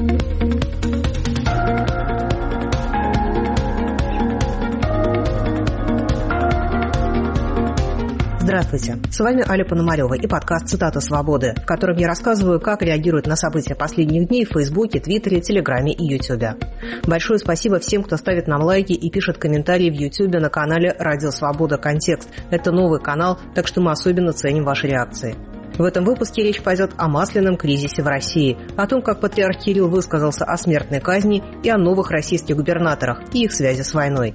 Здравствуйте, с вами Аля Пономарева и подкаст «Цитата свободы», в котором я рассказываю, как реагируют на события последних дней в Фейсбуке, Твиттере, Телеграме и Ютубе. Большое спасибо всем, кто ставит нам лайки и пишет комментарии в Ютубе на канале «Радио Свобода. Контекст». Это новый канал, так что мы особенно ценим ваши реакции. В этом выпуске речь пойдет о масляном кризисе в России, о том, как патриарх Кирилл высказался о смертной казни и о новых российских губернаторах и их связи с войной.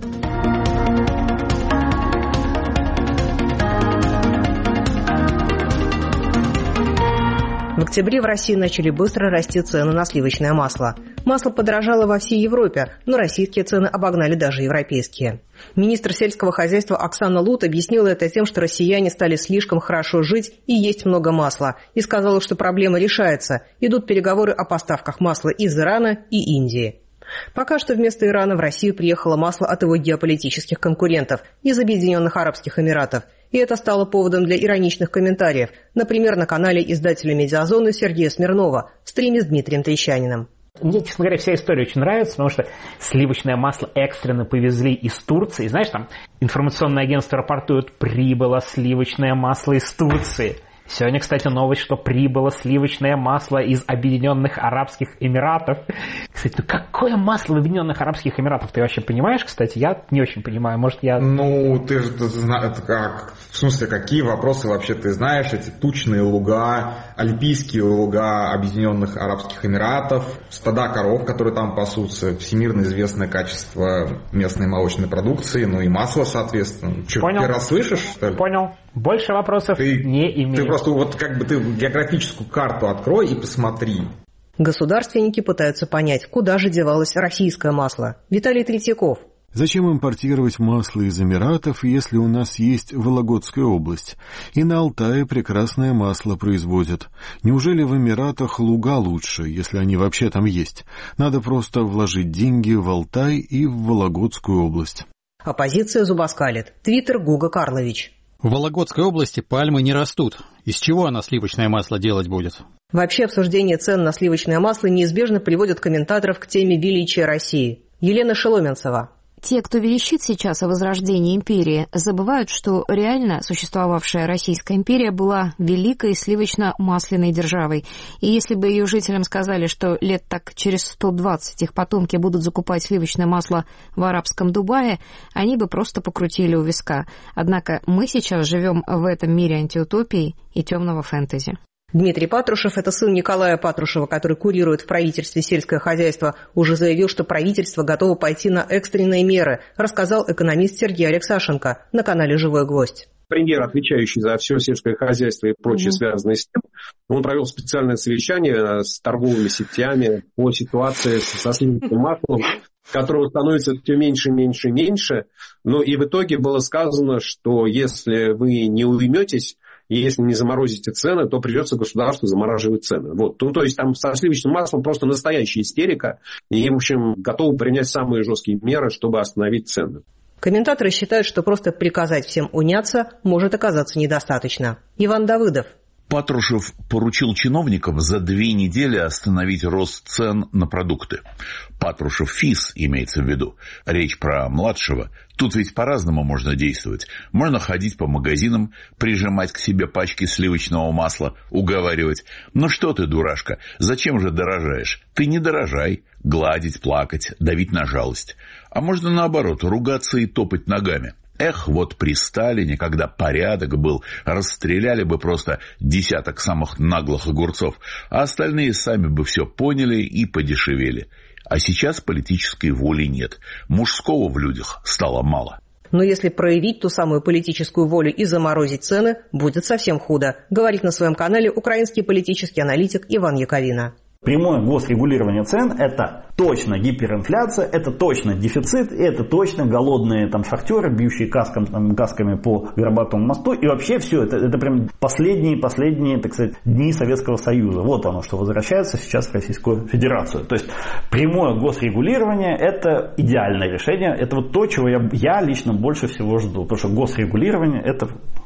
В октябре в России начали быстро расти цены на сливочное масло. Масло подорожало во всей Европе, но российские цены обогнали даже европейские. Министр сельского хозяйства Оксана Лут объяснила это тем, что россияне стали слишком хорошо жить и есть много масла, и сказала, что проблема решается. Идут переговоры о поставках масла из Ирана и Индии. Пока что вместо Ирана в Россию приехало масло от его геополитических конкурентов из Объединенных Арабских Эмиратов. И это стало поводом для ироничных комментариев, например, на канале издателя «Медиазоны» Сергея Смирнова в стриме с Дмитрием Трещаниным. Мне, честно говоря, вся история очень нравится, потому что сливочное масло экстренно повезли из Турции. Знаешь, там информационное агентство рапортует: прибыло сливочное масло из Турции. Сегодня, кстати, новость, что прибыло сливочное масло из Объединенных Арабских Эмиратов. Кстати, ну какое масло в Объединенных Арабских Эмиратах? Ты вообще понимаешь, кстати? Я не очень понимаю. Может, я... Ну, ты же знаешь, как... В смысле, какие вопросы вообще ты знаешь? Эти тучные луга, альпийские луга Объединенных Арабских Эмиратов, стада коров, которые там пасутся, всемирно известное качество местной молочной продукции, ну и масло, соответственно. Что, понял. Первый раз слышишь, что ли? Понял. Больше вопросов не имею. Ты просто вот как бы ты географическую карту открой и посмотри. Государственники пытаются понять, куда же девалось российское масло. Виталий Третьяков. Зачем импортировать масло из Эмиратов, если у нас есть Вологодская область? И на Алтае прекрасное масло производят. Неужели в Эмиратах луга лучше, если они вообще там есть? Надо просто вложить деньги в Алтай и в Вологодскую область. Оппозиция зубоскалит. Твиттер Гуга Карлович. В Вологодской области пальмы не растут. Из чего она сливочное масло делать будет? Вообще обсуждение цен на сливочное масло неизбежно приводит комментаторов к теме величия России. Елена Шеломенцева. Те, кто верещит сейчас о возрождении империи, забывают, что реально существовавшая Российская империя была великой сливочно-масляной державой. И если бы ее жителям сказали, что лет так через 120 их потомки будут закупать сливочное масло в арабском Дубае, они бы просто покрутили у виска. Однако мы сейчас живем в этом мире антиутопии и темного фэнтези. Дмитрий Патрушев, это сын Николая Патрушева, который курирует в правительстве сельское хозяйство, уже заявил, что правительство готово пойти на экстренные меры, рассказал экономист Сергей Алексашенко на канале «Живой гвоздь». Премьер, отвечающий за все сельское хозяйство и прочее, связанное с тем, он провел специальное совещание с торговыми сетями по ситуации со сливочным маслом, которого становится все меньше, меньше, меньше. Ну и в итоге было сказано, что если вы не уйметесь, и если не заморозите цены, то придется государству замораживать цены. Вот. Ну, то есть там со сливочным маслом просто настоящая истерика. И, в общем, готовы принять самые жесткие меры, чтобы остановить цены. Комментаторы считают, что просто приказать всем уняться может оказаться недостаточно. Иван Давыдов. Патрушев поручил чиновникам за 2 недели остановить рост цен на продукты. Патрушев ФИС имеется в виду. Речь про младшего. Тут ведь по-разному можно действовать. Можно ходить по магазинам, прижимать к себе пачки сливочного масла, уговаривать. Ну что ты, дурашка, зачем же дорожаешь? Ты не дорожай. Гладить, плакать, давить на жалость. А можно наоборот, ругаться и топать ногами. Эх, вот при Сталине, когда порядок был, расстреляли бы просто десяток самых наглых огурцов, а остальные сами бы все поняли и подешевели. А сейчас политической воли нет. Мужского в людях стало мало. Но если проявить ту самую политическую волю и заморозить цены, будет совсем худо, говорит на своем канале украинский политический аналитик Иван Яковина. Прямое госрегулирование цен – это точно гиперинфляция, это точно дефицит, это точно голодные там шахтеры, бьющие касками по Горбатому мосту. И вообще все, это прям последние, так сказать, дни Советского Союза. Вот оно, что возвращается сейчас в Российскую Федерацию. То есть прямое госрегулирование – это идеальное решение. Это вот то, чего я лично больше всего жду. Потому что госрегулирование – это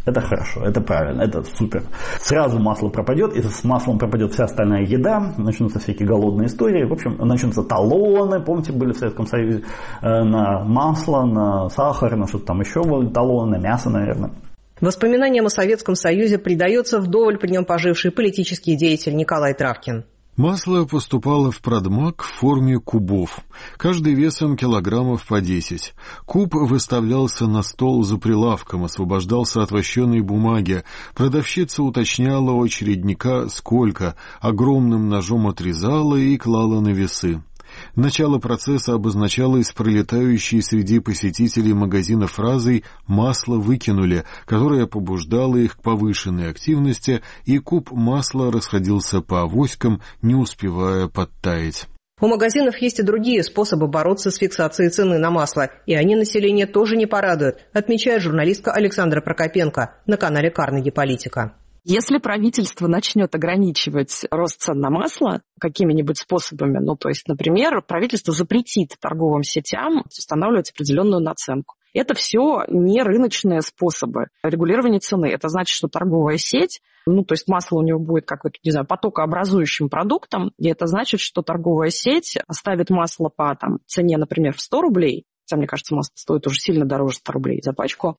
Это хорошо, это правильно, это супер. Сразу масло пропадет, и с маслом пропадет вся остальная еда, начнутся всякие голодные истории, в общем, начнутся талоны, помните, были в Советском Союзе на масло, на сахар, на что-то там еще были талоны, на мясо, наверное. Воспоминаниям о Советском Союзе предается вдоволь при нем поживший политический деятель Николай Травкин. Масло поступало в продмаг в форме кубов, каждый весом килограммов по 10. Куб выставлялся на стол за прилавком, освобождался от вощеной бумаги. Продавщица уточняла у очередника, сколько, огромным ножом отрезала и клала на весы. Начало процесса обозначалось пролетающей среди посетителей магазина фразой «масло выкинули», которая побуждала их к повышенной активности, и куб масла расходился по авоськам, не успевая подтаять. У магазинов есть и другие способы бороться с фиксацией цены на масло, и они население тоже не порадуют, отмечает журналистка Александра Прокопенко на канале Carnegie Политика. Если правительство начнет ограничивать рост цен на масло какими-нибудь способами, то есть, например, правительство запретит торговым сетям устанавливать определенную наценку. Это все не рыночные способы регулирования цены. Это значит, что торговая сеть, то есть масло у него будет какой-то, потокообразующим продуктом, и это значит, что торговая сеть оставит масло по цене, например, в 100 рублей, хотя, мне кажется, масло стоит уже сильно дороже 100 рублей за пачку,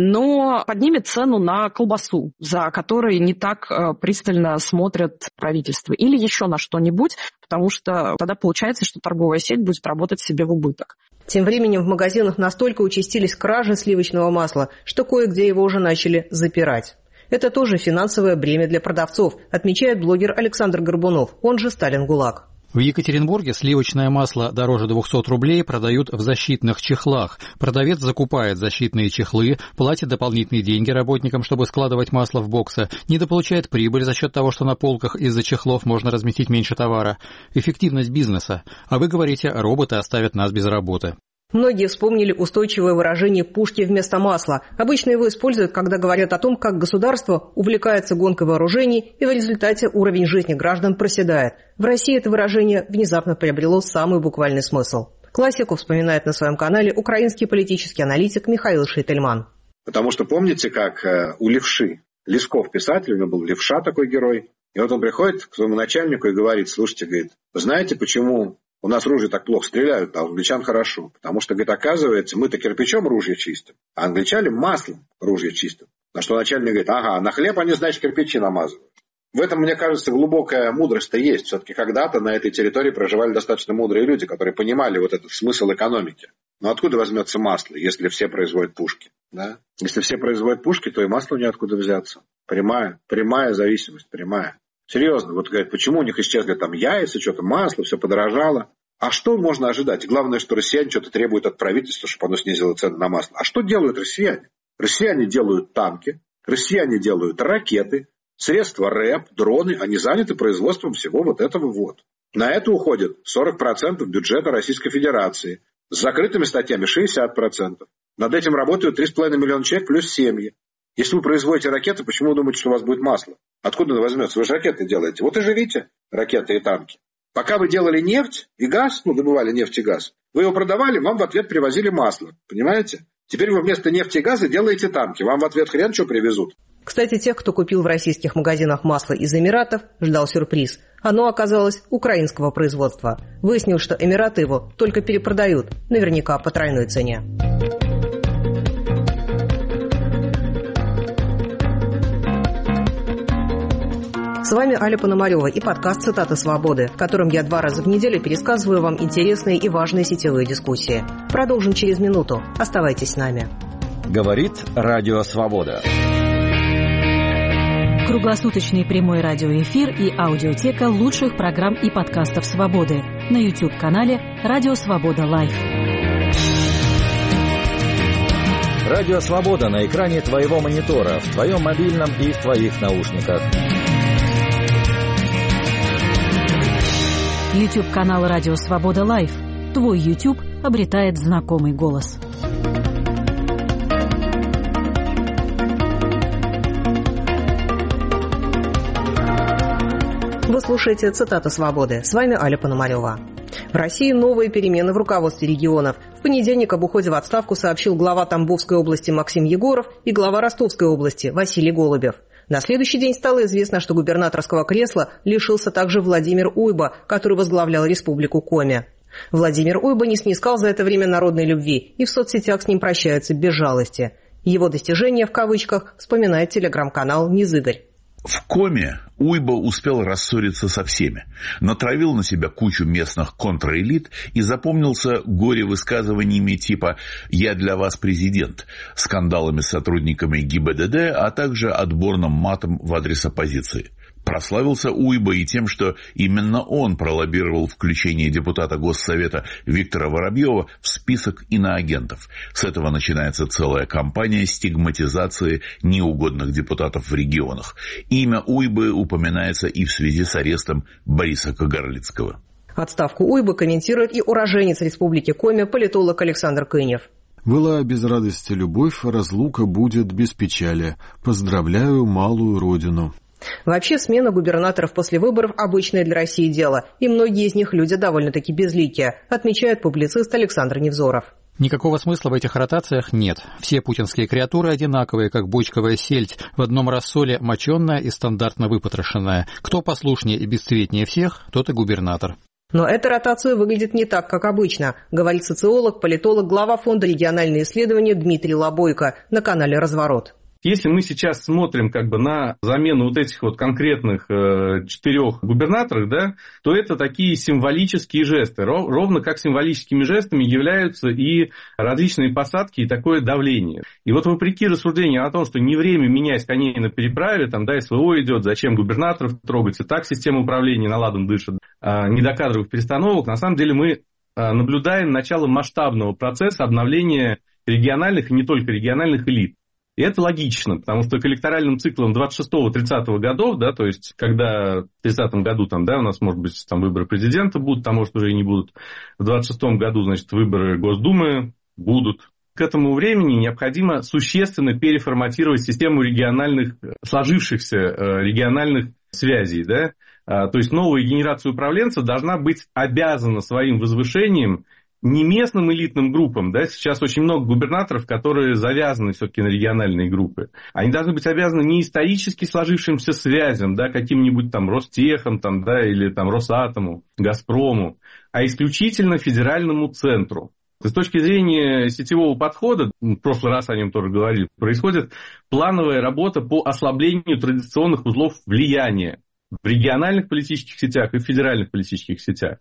но поднимет цену на колбасу, за которой не так пристально смотрят правительство, или еще на что-нибудь, потому что тогда получается, что торговая сеть будет работать себе в убыток. Тем временем в магазинах настолько участились кражи сливочного масла, что кое-где его уже начали запирать. Это тоже финансовое бремя для продавцов, отмечает блогер Александр Горбунов, он же Сталин ГУЛАГ. В Екатеринбурге сливочное масло дороже 200 рублей продают в защитных чехлах. Продавец закупает защитные чехлы, платит дополнительные деньги работникам, чтобы складывать масло в боксы, недополучает прибыль за счет того, что на полках из-за чехлов можно разместить меньше товара. Эффективность бизнеса. А вы говорите, роботы оставят нас без работы. Многие вспомнили устойчивое выражение «пушки вместо масла». Обычно его используют, когда говорят о том, как государство увлекается гонкой вооружений, и в результате уровень жизни граждан проседает. В России это выражение внезапно приобрело самый буквальный смысл. Классику вспоминает на своем канале украинский политический аналитик Михаил Шейтельман. Потому что помните, как у Левши, Лесков писатель, у него был Левша такой герой, и вот он приходит к своему начальнику и говорит: слушайте, говорит, вы знаете, почему у нас ружья так плохо стреляют, а у англичан хорошо? Потому что, говорит, оказывается, мы-то кирпичом ружья чистим, а англичане маслом ружья чистят. На что начальник говорит: ага, на хлеб они, значит, кирпичи намазывают. В этом, мне кажется, глубокая мудрость-то есть. Все-таки когда-то на этой территории проживали достаточно мудрые люди, которые понимали вот этот смысл экономики. Но откуда возьмется масло, если все производят пушки? Да? Если все производят пушки, то и масло неоткуда взяться. Прямая зависимость, прямая. Серьезно, вот говорят, почему у них исчезли там яйца, что-то масло, все подорожало. А что можно ожидать? Главное, что россияне что-то требуют от правительства, чтобы оно снизило цены на масло. А что делают россияне? Россияне делают танки, россияне делают ракеты, средства РЭП, дроны. Они заняты производством всего вот этого вот. На это уходит 40% бюджета Российской Федерации. С закрытыми статьями 60%. Над этим работают 3,5 миллиона человек плюс семьи. Если вы производите ракеты, почему вы думаете, что у вас будет масло? Откуда оно возьмется? Вы же ракеты делаете. Вот и живите, ракеты и танки. Пока вы делали нефть и газ, добывали нефть и газ, вы его продавали, вам в ответ привозили масло. Понимаете? Теперь вы вместо нефти и газа делаете танки. Вам в ответ хрен что привезут. Кстати, тех, кто купил в российских магазинах масло из Эмиратов, ждал сюрприз. Оно оказалось украинского производства. Выяснилось, что Эмираты его только перепродают, наверняка по тройной цене. С вами Аля Пономарева и подкаст «Цитаты свободы», в котором я 2 раза в неделю пересказываю вам интересные и важные сетевые дискуссии. Продолжим через минуту. Оставайтесь с нами. Говорит Радио Свобода. Круглосуточный прямой радиоэфир и аудиотека лучших программ и подкастов «Свободы» на YouTube-канале «Радио Свобода Лайв». Радио Свобода на экране твоего монитора, в твоем мобильном и в твоих наушниках. YouTube-канал «Радио Свобода Лайв». Твой YouTube обретает знакомый голос. Вы слушаете «Цитаты свободы». С вами Аля Пономарева. В России новые перемены в руководстве регионов. В понедельник об уходе в отставку сообщил глава Тамбовской области Максим Егоров и глава Ростовской области Василий Голубев. На следующий день стало известно, что губернаторского кресла лишился также Владимир Уйба, который возглавлял Республику Коми. Владимир Уйба не снискал за это время народной любви, и в соцсетях с ним прощаются без жалости. Его достижения, в кавычках, вспоминает телеграм-канал «Низыгорь». В Коми Уйба успел рассориться со всеми, натравил на себя кучу местных контраэлит и запомнился горе-высказываниями типа «Я для вас президент», скандалами с сотрудниками ГИБДД, а также отборным матом в адрес оппозиции. Прославился Уйба и тем, что именно он пролоббировал включение депутата Госсовета Виктора Воробьева в список иноагентов. С этого начинается целая кампания стигматизации неугодных депутатов в регионах. Имя Уйбы упоминается и в связи с арестом Бориса Кагарлицкого. Отставку Уйбы комментирует и уроженец Республики Коми, политолог Александр Кынев. «Была без радости любовь, разлука будет без печали. Поздравляю малую родину». Вообще, смена губернаторов после выборов – обычное для России дело, и многие из них люди довольно-таки безликие, отмечает публицист Александр Невзоров. Никакого смысла в этих ротациях нет. Все путинские креатуры одинаковые, как бочковая сельдь, в одном рассоле моченая и стандартно выпотрошенная. Кто послушнее и бесцветнее всех, тот и губернатор. Но эта ротация выглядит не так, как обычно, говорит социолог, политолог, глава фонда «Региональные исследования» Дмитрий Лобойко на канале «Разворот». Если мы сейчас смотрим на замену вот этих вот конкретных 4 губернаторов, да, то это такие символические жесты. Ровно как символическими жестами являются и различные посадки, и такое давление. И вот вопреки рассуждению о том, что не время менять коней на переправе, СВО идет, зачем губернаторов трогать, и так система управления на ладан дышит, недокадровых перестановок, на самом деле мы наблюдаем начало масштабного процесса обновления региональных и не только региональных элит. И это логично, потому что к электоральным циклам 26-30 годов, да, то есть когда в 30-м году у нас, может быть, выборы президента будут, а может уже и не будут, в 26-м году, выборы Госдумы будут. К этому времени необходимо существенно переформатировать систему региональных, сложившихся региональных связей, да. То есть новая генерация управленцев должна быть обязана своим возвышением не местным элитным группам, да, сейчас очень много губернаторов, которые завязаны все-таки на региональные группы. Они должны быть обязаны не исторически сложившимся связям, да, каким-нибудь Ростехом, или Росатому, Газпрому, а исключительно федеральному центру. С точки зрения сетевого подхода, в прошлый раз о нем тоже говорили, происходит плановая работа по ослаблению традиционных узлов влияния в региональных политических сетях и в федеральных политических сетях.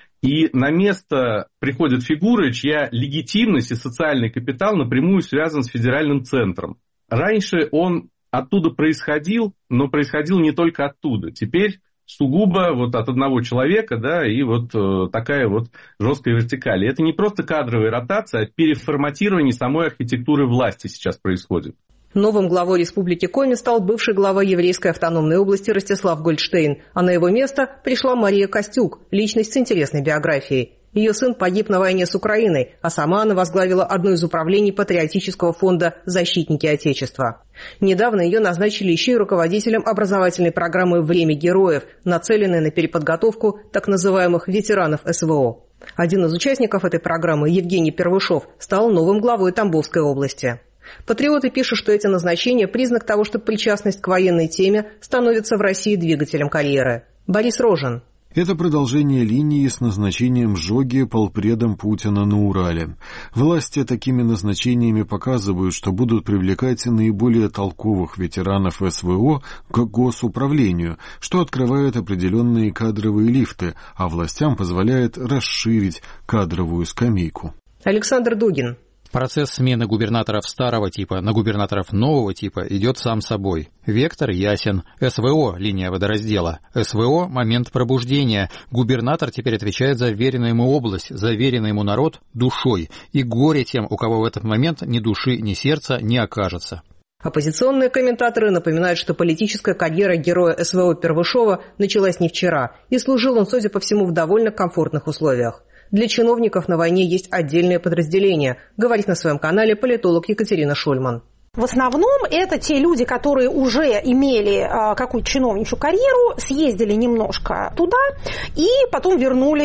И на место приходят фигуры, чья легитимность и социальный капитал напрямую связан с федеральным центром. Раньше он оттуда происходил, но происходил не только оттуда. Теперь сугубо от одного человека, да, и такая жесткая вертикаль. И это не просто кадровая ротация, а переформатирование самой архитектуры власти сейчас происходит. Новым главой Республики Коми стал бывший глава еврейской автономной области Ростислав Гольдштейн, а на его место пришла Мария Костюк, личность с интересной биографией. Ее сын погиб на войне с Украиной, а сама она возглавила одно из управлений патриотического фонда «Защитники Отечества». Недавно ее назначили еще и руководителем образовательной программы «Время героев», нацеленной на переподготовку так называемых ветеранов СВО. Один из участников этой программы, Евгений Первышов, стал новым главой Тамбовской области. Патриоты пишут, что эти назначения – признак того, что причастность к военной теме становится в России двигателем карьеры. Борис Рожин. Это продолжение линии с назначением Жоги полпредом Путина на Урале. Власти такими назначениями показывают, что будут привлекать наиболее толковых ветеранов СВО к госуправлению, что открывает определенные кадровые лифты, а властям позволяет расширить кадровую скамейку. Александр Дугин. Процесс смены губернаторов старого типа на губернаторов нового типа идет сам собой. Вектор ясен. СВО – линия водораздела. СВО – момент пробуждения. Губернатор теперь отвечает за веренную ему область, за веренный ему народ душой. И горе тем, у кого в этот момент ни души, ни сердца не окажется. Оппозиционные комментаторы напоминают, что политическая карьера героя СВО Первышова началась не вчера, и служил он, судя по всему, в довольно комфортных условиях. Для чиновников на войне есть отдельное подразделение, говорит на своем канале политолог Екатерина Шульман. В основном это те люди, которые уже имели какую-то чиновничью карьеру, съездили немножко туда и потом вернулись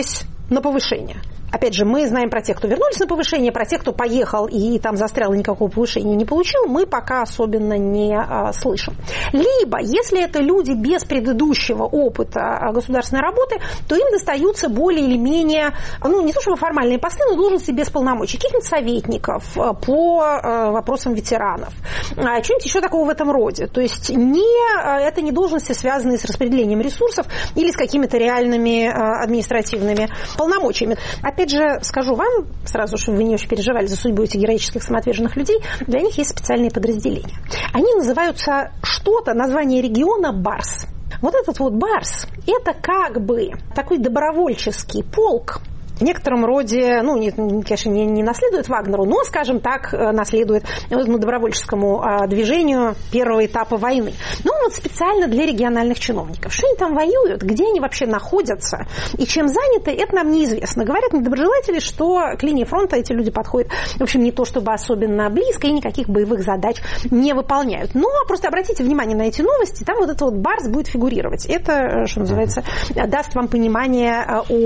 на повышение. Опять же, мы знаем про тех, кто вернулись на повышение, про тех, кто поехал и там застрял и никакого повышения не получил, мы пока особенно не слышим. Либо, если это люди без предыдущего опыта государственной работы, то им достаются более или менее, не то чтобы формальные посты, но должности без полномочий, каких-нибудь советников по вопросам ветеранов, что-нибудь еще такого в этом роде. То есть это не должности, связанные с распределением ресурсов или с какими-то реальными административными полномочиями. Опять же, скажу вам сразу, чтобы вы не очень переживали за судьбу этих героических самоотверженных людей, для них есть специальные подразделения. Они называются название региона БАРС. Вот этот вот БАРС, это как бы такой добровольческий полк, в некотором роде, конечно, не наследует Вагнеру, но, скажем так, наследует добровольческому движению первого этапа войны. Специально для региональных чиновников. Что они там воюют, где они вообще находятся и чем заняты, это нам неизвестно. Говорят недоброжелатели, что к линии фронта эти люди подходят, в общем, не то чтобы особенно близко и никаких боевых задач не выполняют. Но просто обратите внимание на эти новости, там вот этот БАРС будет фигурировать. Это, что называется, даст вам понимание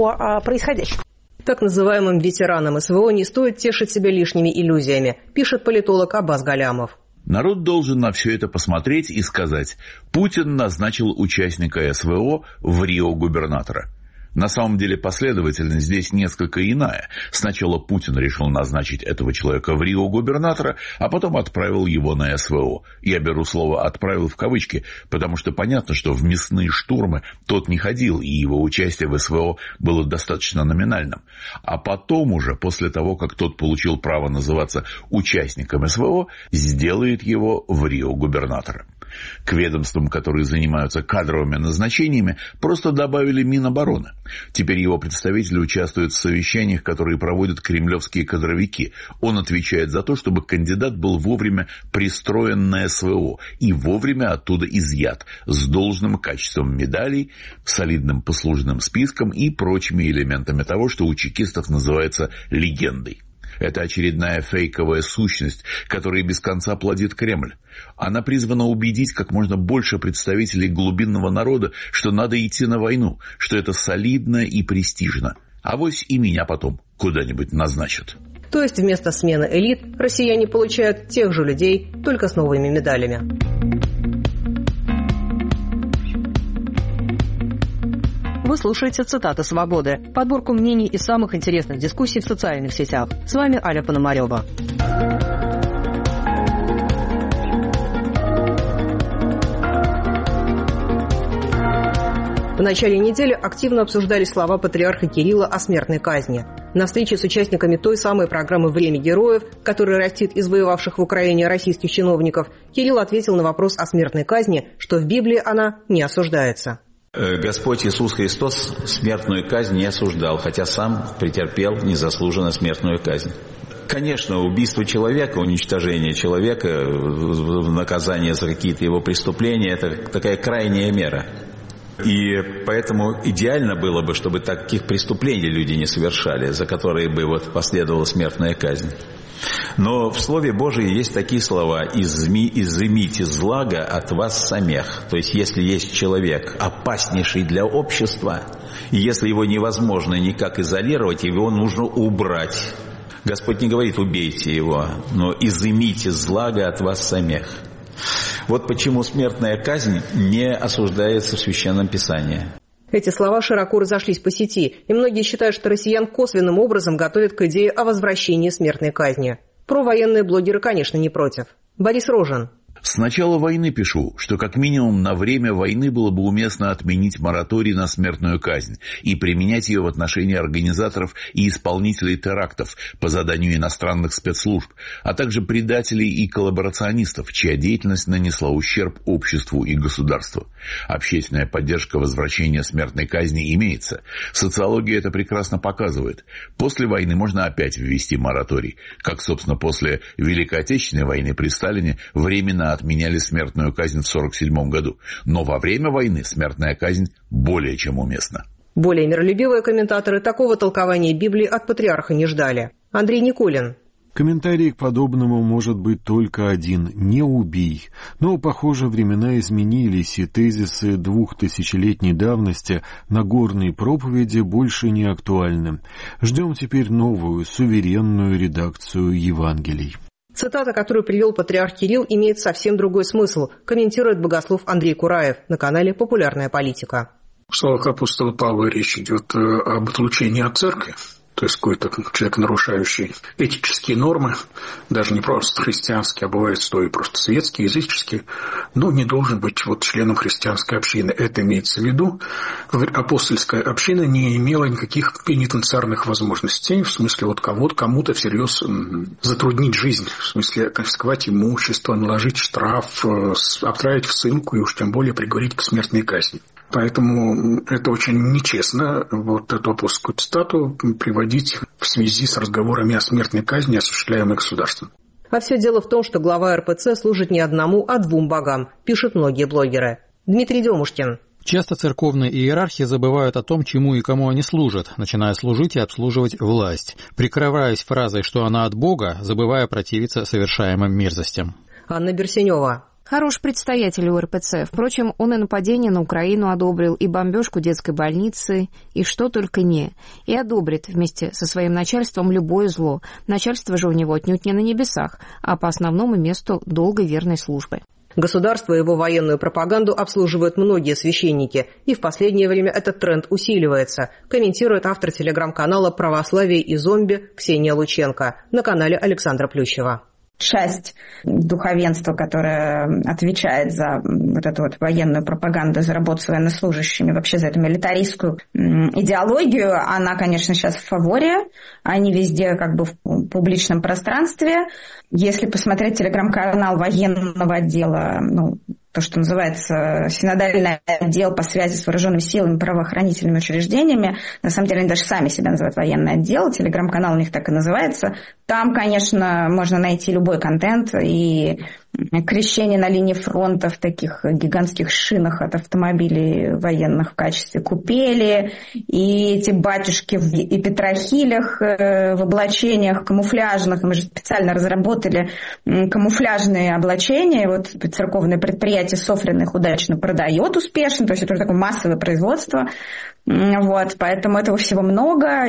о происходящем. Так называемым ветеранам СВО не стоит тешить себя лишними иллюзиями, пишет политолог Аббас Галямов. Народ должен на все это посмотреть и сказать: Путин назначил участника СВО в Рио губернатора. На самом деле последовательность здесь несколько иная. Сначала Путин решил назначить этого человека в Рио губернатора, а потом отправил его на СВО. Я беру слово «отправил» в кавычки, потому что понятно, что в мясные штурмы тот не ходил, и его участие в СВО было достаточно номинальным. А потом уже, после того, как тот получил право называться участником СВО, сделает его в Рио губернатора. К ведомствам, которые занимаются кадровыми назначениями, просто добавили Минобороны. Теперь его представители участвуют в совещаниях, которые проводят кремлевские кадровики. Он отвечает за то, чтобы кандидат был вовремя пристроен на СВО и вовремя оттуда изъят с должным качеством медалей, солидным послужным списком и прочими элементами того, что у чекистов называется легендой. Это очередная фейковая сущность, которая без конца плодит Кремль. Она призвана убедить как можно больше представителей глубинного народа, что надо идти на войну, что это солидно и престижно. Авось и меня потом куда-нибудь назначат. То есть вместо смены элит россияне получают тех же людей, только с новыми медалями. Вы слушаете «Цитаты свободы», подборку мнений из самых интересных дискуссий в социальных сетях. С вами Аля Пономарева. В начале недели активно обсуждались слова патриарха Кирилла о смертной казни. На встрече с участниками той самой программы «Время героев», которая растит из воевавших в Украине российских чиновников, Кирилл ответил на вопрос о смертной казни, что в Библии она не осуждается. Господь Иисус Христос смертную казнь не осуждал, хотя сам претерпел незаслуженно смертную казнь. Конечно, убийство человека, уничтожение человека, наказание за какие-то его преступления – это такая крайняя мера. И поэтому идеально было бы, чтобы таких преступлений люди не совершали, за которые бы последовала смертная казнь. Но в Слове Божьем есть такие слова: «Изымите злаго от вас самих». То есть, если есть человек, опаснейший для общества, и если его невозможно никак изолировать, его нужно убрать. Господь не говорит «убейте его», но «изымите злаго от вас самих». Вот почему смертная казнь не осуждается в Священном Писании. Эти слова широко разошлись по сети, и многие считают, что россиян косвенным образом готовят к идее о возвращении смертной казни. Провоенные блогеры, конечно, не против. Борис Рожин. С начала войны пишу, что как минимум на время войны было бы уместно отменить мораторий на смертную казнь и применять ее в отношении организаторов и исполнителей терактов по заданию иностранных спецслужб, а также предателей и коллаборационистов, чья деятельность нанесла ущерб обществу и государству. Общественная поддержка возвращения смертной казни имеется. Социология это прекрасно показывает. После войны можно опять ввести мораторий, как, собственно, после Великой Отечественной войны при Сталине временно отменяли смертную казнь в 1947 году. Но во время войны смертная казнь более чем уместна. Более миролюбивые комментаторы такого толкования Библии от патриарха не ждали. Андрей Никулин. Комментарий к подобному может быть только один – не убий. Но, похоже, времена изменились, и тезисы 2000-летней давности Нагорной проповеди больше не актуальны. Ждем теперь новую, суверенную редакцию Евангелий. Цитата, которую привел патриарх Кирилл, имеет совсем другой смысл, комментирует богослов Андрей Кураев на канале «Популярная политика». В словах апостола Павла речь идет об отлучении от церкви. То есть какой-то человек, нарушающий этические нормы, даже не просто христианские, а бывает что и просто светские, языческие, но не должен быть членом христианской общины. Это имеется в виду. Апостольская община не имела никаких пенитенциарных возможностей, в смысле кому-то всерьез затруднить жизнь, в смысле конфисковать имущество, наложить штраф, отправить в ссылку и уж тем более приговорить к смертной казни. Поэтому это очень нечестно эту апостольскую цитату приводить в связи с разговорами о смертной казни, осуществляемой государством. А все дело в том, что глава РПЦ служит не одному, а двум богам, пишут многие блогеры. Дмитрий Демушкин. Часто церковные иерархи забывают о том, чему и кому они служат, начиная служить и обслуживать власть, прикрываясь фразой, что она от Бога, забывая противиться совершаемым мерзостям. Анна Берсенева. Хорош предстоятель у РПЦ. Впрочем, он и нападение на Украину одобрил, и бомбежку детской больницы, и что только не. И одобрит вместе со своим начальством любое зло. Начальство же у него отнюдь не на небесах, а по основному месту долгой верной службы. Государство и его военную пропаганду обслуживают многие священники, и в последнее время этот тренд усиливается, комментирует автор телеграм-канала «Православие и зомби» Ксения Лученко на канале Александра Плющева. Часть духовенства, которая отвечает за эту военную пропаганду, за работу с военнослужащими, вообще за эту милитаристскую идеологию, она, конечно, сейчас в фаворе, они везде в публичном пространстве. Если посмотреть телеграм-канал военного отдела, то, что называется синодальный отдел по связи с вооруженными силами, правоохранительными учреждениями. На самом деле они даже сами себя называют военный отдел. Телеграм-канал у них так и называется. Там, конечно, можно найти любой контент и крещение на линии фронта в таких гигантских шинах от автомобилей военных в качестве купели, и эти батюшки в петрохилях, в облачениях камуфляжных. Мы же специально разработали камуфляжные облачения. И церковное предприятие Софрин их удачно продает успешно, то есть это уже такое массовое производство. Поэтому этого всего много,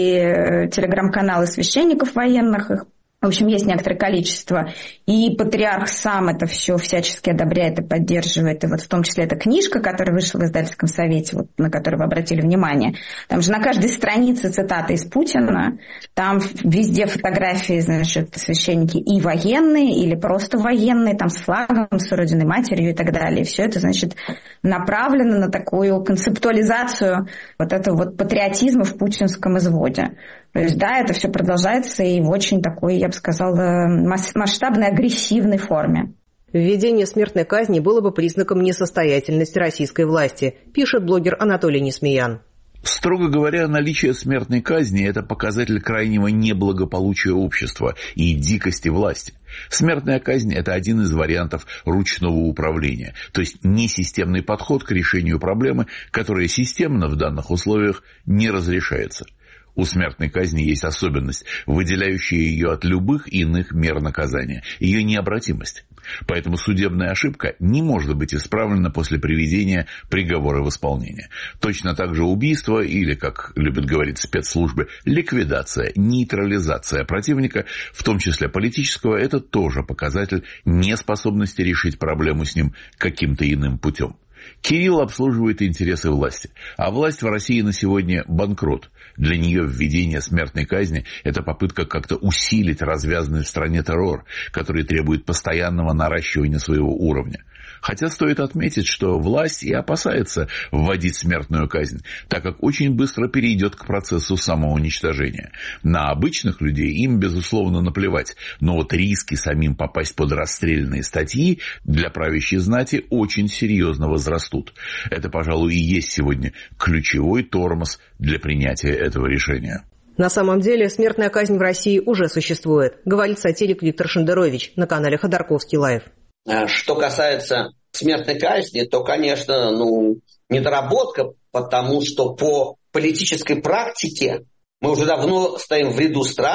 и телеграм-каналы священников военных, их, в общем, есть некоторое количество. И патриарх сам это все всячески одобряет и поддерживает. И в том числе эта книжка, которая вышла в издательском совете, на которую вы обратили внимание. Там же на каждой странице цитаты из Путина. Там везде фотографии, священники и военные, или просто военные, там с флагом, с родиной матерью и так далее. И все это, направлено на такую концептуализацию этого патриотизма в путинском изводе. То есть, да, это все продолжается и в очень такой, я бы сказала, масштабной, агрессивной форме. Введение смертной казни было бы признаком несостоятельности российской власти, пишет блогер Анатолий Несмеян. Строго говоря, наличие смертной казни – это показатель крайнего неблагополучия общества и дикости власти. Смертная казнь – это один из вариантов ручного управления, то есть несистемный подход к решению проблемы, которая системно в данных условиях не разрешается. У смертной казни есть особенность, выделяющая ее от любых иных мер наказания, ее необратимость. Поэтому судебная ошибка не может быть исправлена после приведения приговора в исполнение. Точно так же убийство или, как любят говорить спецслужбы, ликвидация, нейтрализация противника, в том числе политического, это тоже показатель неспособности решить проблему с ним каким-то иным путем. Кирилл обслуживает интересы власти, а власть в России на сегодня банкрот. Для нее введение смертной казни – это попытка как-то усилить развязанный в стране террор, который требует постоянного наращивания своего уровня. Хотя стоит отметить, что власть и опасается вводить смертную казнь, так как очень быстро перейдет к процессу самоуничтожения. На обычных людей им, безусловно, наплевать, но риски самим попасть под расстрельные статьи для правящей знати очень серьезно возрастут. Это, пожалуй, и есть сегодня ключевой тормоз для принятия этого решения. На самом деле смертная казнь в России уже существует, говорит сатирик Виктор Шендерович на канале Ходорковский Лайв. Что касается смертной казни, то, конечно, недоработка, потому что по политической практике мы уже давно стоим в ряду стран,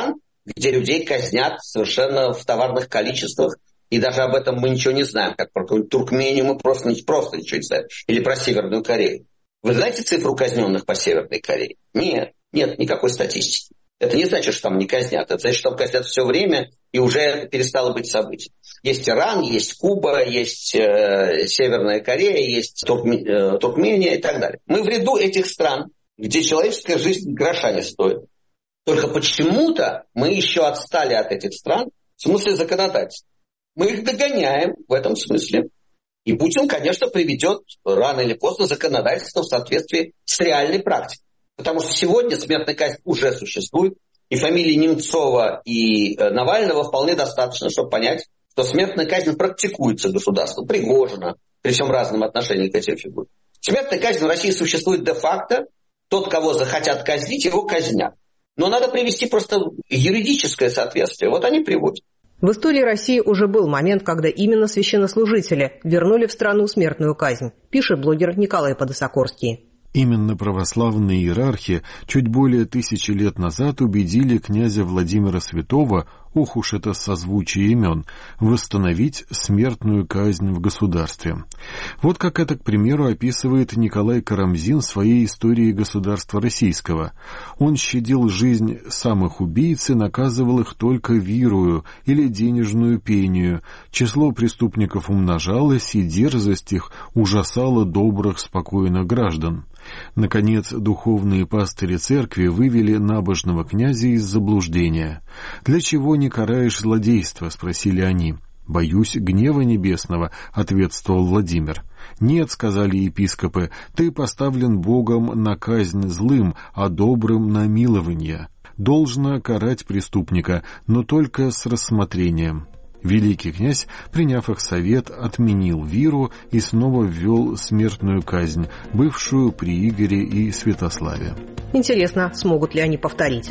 где людей казнят совершенно в товарных количествах, и даже об этом мы ничего не знаем, как про какую-нибудь Туркмению мы просто ничего не знаем, или про Северную Корею. Вы знаете цифру казненных по Северной Корее? Нет никакой статистики. Это не значит, что там не казнят, это значит, что там казнят все время, и уже это перестало быть событием. Есть Иран, есть Куба, есть Северная Корея, есть Туркмения и так далее. Мы в ряду этих стран, где человеческая жизнь гроша не стоит. Только почему-то мы еще отстали от этих стран в смысле законодательства. Мы их догоняем в этом смысле. И Путин, конечно, приведет рано или поздно законодательство в соответствии с реальной практикой. Потому что сегодня смертная казнь уже существует, и фамилии Немцова и Навального вполне достаточно, чтобы понять, что смертная казнь практикуется государством, Пригожина, при всем разном отношении к этим фигурам. Смертная казнь в России существует де-факто. Тот, кого захотят казнить, его казнят. Но надо привести просто юридическое соответствие. Вот они приводят. В истории России уже был момент, когда именно священнослужители вернули в страну смертную казнь, пишет блогер Николай Подосокорский. Именно православные иерархи чуть более 1000 лет назад убедили князя Владимира Святого, ох уж это созвучие имен, восстановить смертную казнь в государстве. Вот как это, к примеру, описывает Николай Карамзин в своей истории государства российского. Он щадил жизнь самых убийц и наказывал их только вирую или денежную пению. Число преступников умножалось, и дерзость их ужасала добрых, спокойных граждан. Наконец, духовные пастыри церкви вывели набожного князя из заблуждения. «Для чего не караешь злодейство?» — спросили они. «Боюсь гнева небесного», — ответствовал Владимир. «Нет», — сказали епископы, — «ты поставлен Богом на казнь злым, а добрым на милование. Должно карать преступника, но только с рассмотрением». Великий князь, приняв их совет, отменил виру и снова ввел смертную казнь, бывшую при Игоре и Святославе. Интересно, смогут ли они повторить?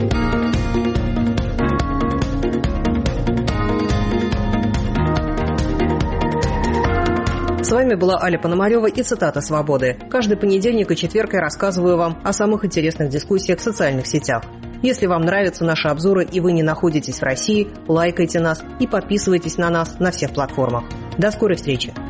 С вами была Аля Пономарева и цитата «Свободы». Каждый понедельник и четверг я рассказываю вам о самых интересных дискуссиях в социальных сетях. Если вам нравятся наши обзоры и вы не находитесь в России, лайкайте нас и подписывайтесь на нас на всех платформах. До скорой встречи!